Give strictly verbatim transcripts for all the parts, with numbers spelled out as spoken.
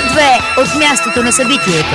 две от мястото на събитието.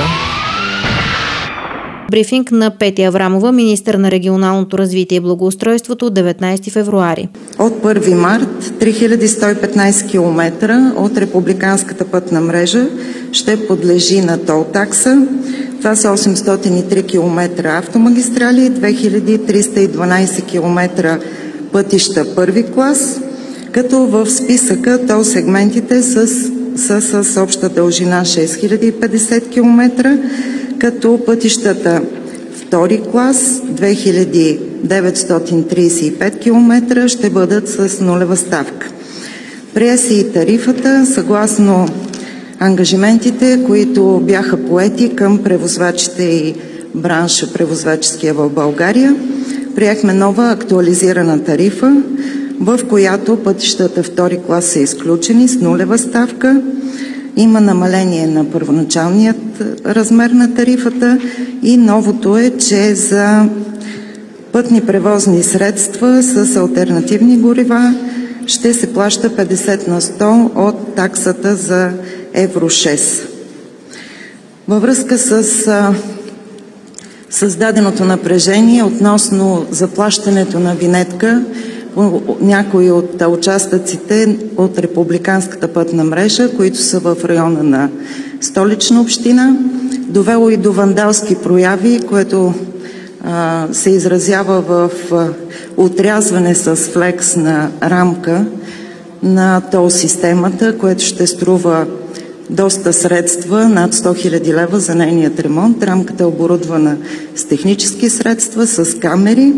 Брифинг на Петя Аврамова, министър на регионалното развитие и благоустройството, деветнайсети февруари. От първи март три хиляди сто и петнайсет километра от републиканската пътна мрежа ще подлежи на тол такса. Това са осемстотин и три километра автомагистрали, две хиляди триста и дванайсет километра пътища първи клас, като в списъка тол сегментите са с, с обща дължина шест хиляди и петдесет километра, като пътищата втори клас две хиляди деветстотин трийсет и пет километра ще бъдат с нулева ставка. Прие се и тарифата съгласно ангажиментите, които бяха поети към превозвачите и бранша превозваческия в България. Приехме нова актуализирана тарифа, в която пътищата втори клас са изключени с нулева ставка. Има намаление на първоначалният размер на тарифата и новото е, че за пътни превозни средства с алтернативни горива ще се плаща петдесет на сто от таксата за Евро шест. Във връзка с създаденото напрежение относно заплащането на винетка, някои от участъците от републиканската пътна мрежа, които са в района на Столична община, довело и до вандалски прояви, което а, се изразява в а, отрязване с флекс на рамка на тол системата, което ще струва доста средства, над сто хиляди лева за нейният ремонт. Рамката е оборудвана с технически средства, с камери.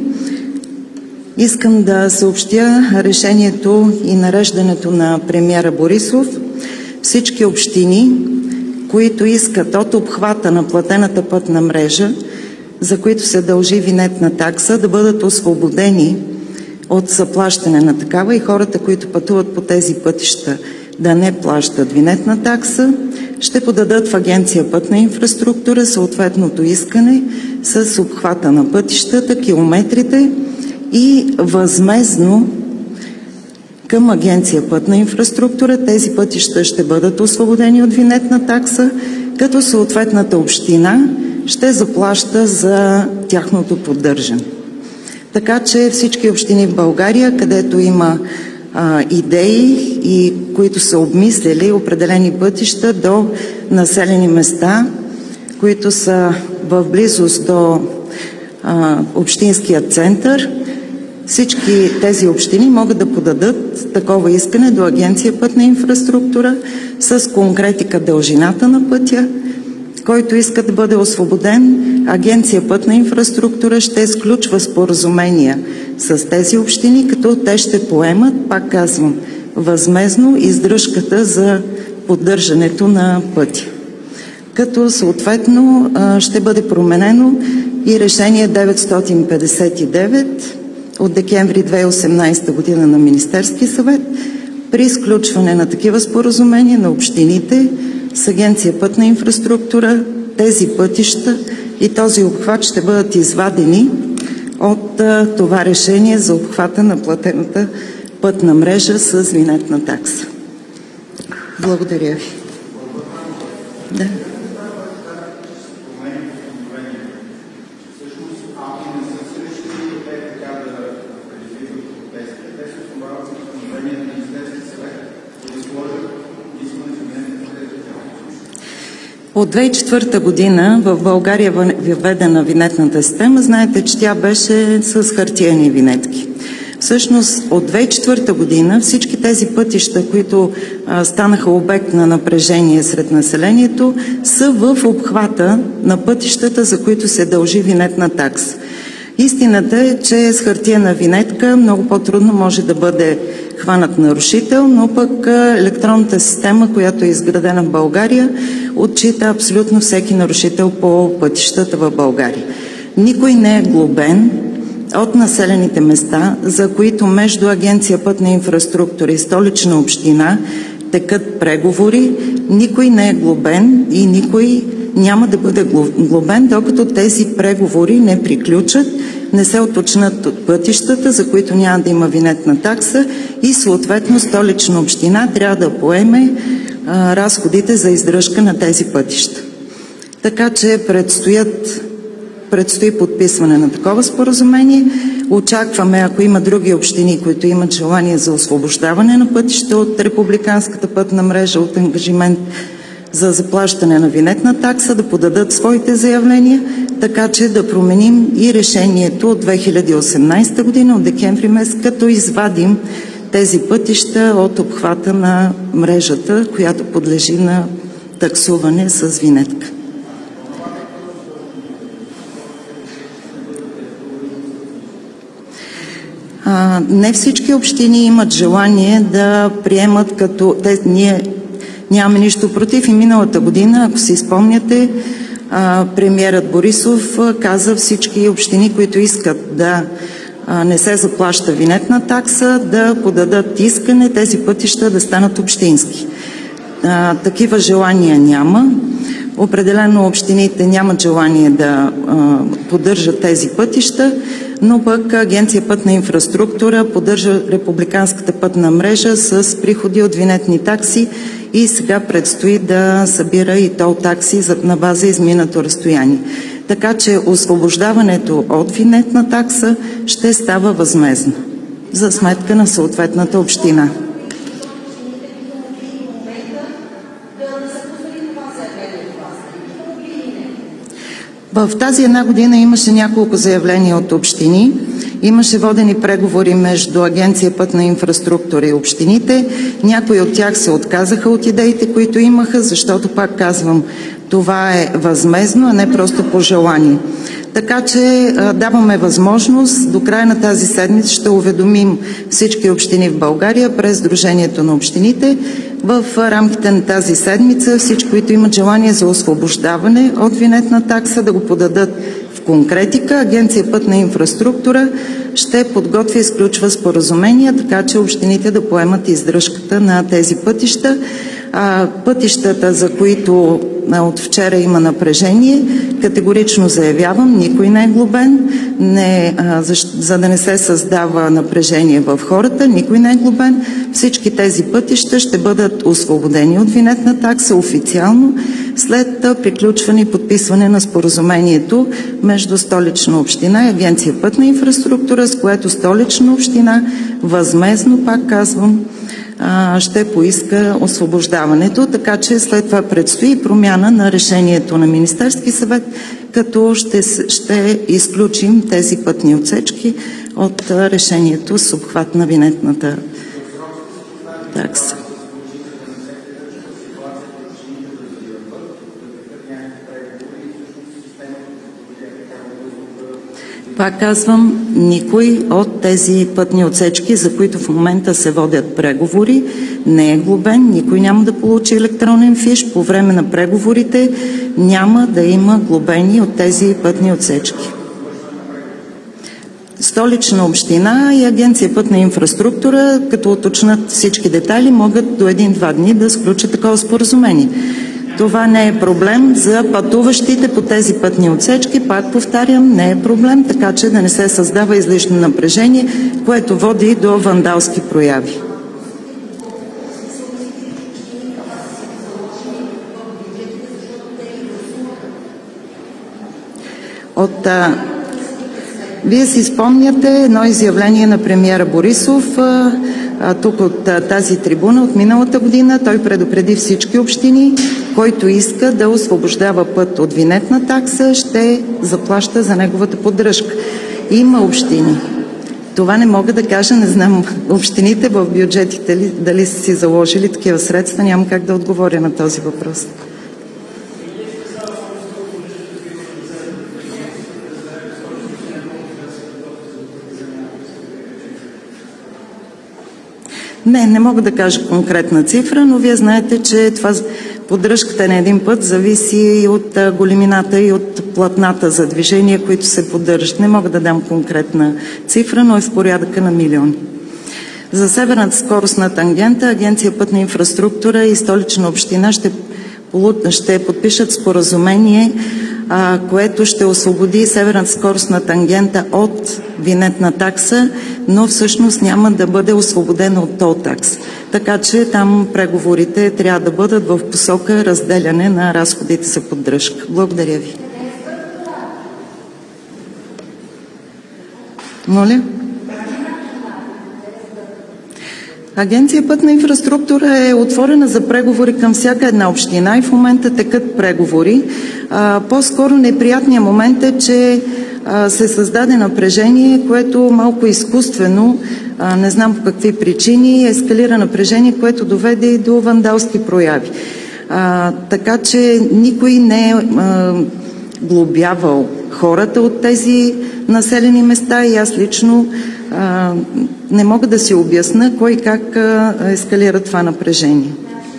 Искам да съобщя решението и нареждането на премиера Борисов. Всички общини, които искат от обхвата на платената пътна мрежа, за които се дължи винетна такса, да бъдат освободени от заплащане на такава и хората, които пътуват по тези пътища, да не плащат винетна такса, ще подадат в Агенция Пътна инфраструктура съответното искане с обхвата на пътищата, километрите и възмездно към Агенция Пътна инфраструктура тези пътища ще бъдат освободени от винетна такса, като съответната община ще заплаща за тяхното поддържане. Така че всички общини в България, където има а, идеи и които са обмислили определени пътища до населени места, които са в близост до а, общинския център, всички тези общини могат да подадат такова искане до Агенция Пътна инфраструктура с конкретика дължината на пътя, който иска да бъде освободен. Агенция Пътна инфраструктура ще сключва споразумения с тези общини, като те ще поемат, пак казвам, възмездно издръжката за поддържането на пътя. Като съответно ще бъде променено и решение деветстотин петдесет и девет от декември две хиляди и осемнайсета година на Министерския съвет при изключване на такива споразумения на общините с Агенция Пътна инфраструктура. Тези пътища и този обхват ще бъдат извадени от а, това решение за обхвата на платената пътна мрежа с винетна такса. Благодаря ви. Да. От две хиляди и четвърта година в България е въведена винетната система. Знаете, че тя беше с хартиени винетки. Всъщност от две хиляди и четвърта година всички тези пътища, които а, станаха обект на напрежение сред населението, са в обхвата на пътищата, за които се дължи винетна такса. Истината е, че с хартиена винетка много по-трудно може да бъде хванат нарушител, но пък електронната система, която е изградена в България, отчита абсолютно всеки нарушител по пътищата в България. Никой не е глобен от населените места, за които между Агенция Пътна инфраструктура и Столична община текат преговори. Никой не е глобен и никой няма да бъде глобен, докато тези преговори не приключат, не се уточнят от пътищата, за които няма да има винетна такса и съответно Столична община трябва да поеме а, разходите за издръжка на тези пътища. Така че предстоят, предстои подписване на такова споразумение. Очакваме, ако има други общини, които имат желание за освобождаване на пътища от републиканската пътна мрежа, от ангажимент за заплащане на винетна такса, да подадат своите заявления, така че да променим и решението от две хиляди и осемнадесета година, от декември месец, като извадим тези пътища от обхвата на мрежата, която подлежи на таксуване с винетка. А, не всички общини имат желание да приемат като... Те, ние нямаме нищо против и миналата година, ако си спомняте, а, премиерът Борисов каза всички общини, които искат да а, не се заплаща винетна такса, да подадат искане тези пътища да станат общински. А, такива желания няма. Определено общините нямат желание да а, поддържат тези пътища, но пък Агенция пътна инфраструктура поддържа републиканската пътна мрежа с приходи от винетни такси и сега предстои да събира и тол такси на база изминато разстояние. Така че освобождаването от винетна такса ще става възмездно за сметка на съответната община. В тази една година имаше няколко заявления от общини, имаше водени преговори между Агенция пътна инфраструктура и общините. Някои от тях се отказаха от идеите, които имаха, защото, пак казвам, това е възмездно, а не просто по желание. Така че даваме възможност, до края на тази седмица ще уведомим всички общини в България през Сдружението на общините. В рамките на тази седмица всички, които имат желание за освобождаване от винетна такса, да го подадат в конкретика. Агенция пътна инфраструктура ще подготвя и изключва споразумения, така че общините да поемат издръжката на тези пътища. А, пътищата, за които а, от вчера има напрежение, категорично заявявам, никой не е глобен, не, а, за, за да не се създава напрежение в хората, никой не е глобен. Всички тези пътища ще бъдат освободени от винетна такса официално след а, приключване и подписване на споразумението между Столична община и Агенция пътна инфраструктура, с което Столична община възмездно, пак казвам, ще поиска освобождаването, така че след това предстои промяна на решението на Министерски съвет, като ще, ще изключим тези пътни отсечки от решението с обхват на винетната такса. Пак казвам, никой от тези пътни отсечки, за които в момента се водят преговори, не е глобен, никой няма да получи електронен фиш. По време на преговорите няма да има глобени от тези пътни отсечки. Столична община и Агенция пътна инфраструктура, като уточнат всички детайли, могат до един-два дни да сключат такова споразумение. Това не е проблем за пътуващите по тези пътни отсечки, пак повтарям, не е проблем, така че да не се създава излишно напрежение, което води до вандалски прояви. От, а, вие си спомняте едно изявление на премиера Борисов, а, а, тук от а, тази трибуна от миналата година. Той предупреди всички общини, който иска да освобождава път от винетна такса, ще заплаща за неговата поддръжка. Има общини. Това не мога да кажа, не знам общините в бюджетите ли, дали са си заложили такива средства, нямам как да отговоря на този въпрос. Не, не мога да кажа конкретна цифра, но вие знаете, че това поддръжката на един път зависи и от големината и от платната за движение, които се поддържат. Не мога да дам конкретна цифра, но е в порядъка на милиони. За северната скоростна тангента Агенция пътна инфраструктура и Столична община ще, ще подпишат споразумение а, което ще освободи северната скоростна тангента от винетна такса, но всъщност няма да бъде освободена от тол такса. Така че там преговорите трябва да бъдат в посока разделяне на разходите за поддръжка. Благодаря ви. Моля? Агенция Пътна инфраструктура е отворена за преговори към всяка една община и в момента текат преговори. А, по-скоро неприятният момент е, че а, се създаде напрежение, което малко изкуствено, а, не знам по какви причини, ескалира напрежение, което доведе и до вандалски прояви. А, така че никой не е а, глобявал хората от тези населени места и аз лично а, не мога да си обясна кой как а, ескалира това напрежение.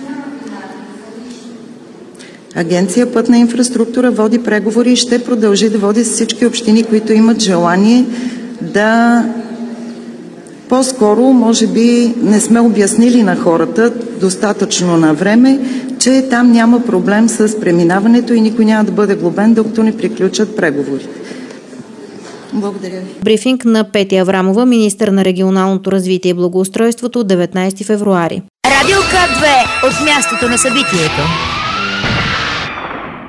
Агенция Пътна инфраструктура води преговори и ще продължи да води с всички общини, които имат желание да... По-скоро, може би, не сме обяснили на хората достатъчно на време, че там няма проблем с преминаването и никой няма да бъде глобен, докато не приключат преговорите. Благодаря ви. Брифинг на Петя Аврамова, министър на регионалното развитие и благоустройството, деветнайсети февруари. Радио К две от мястото на събитието.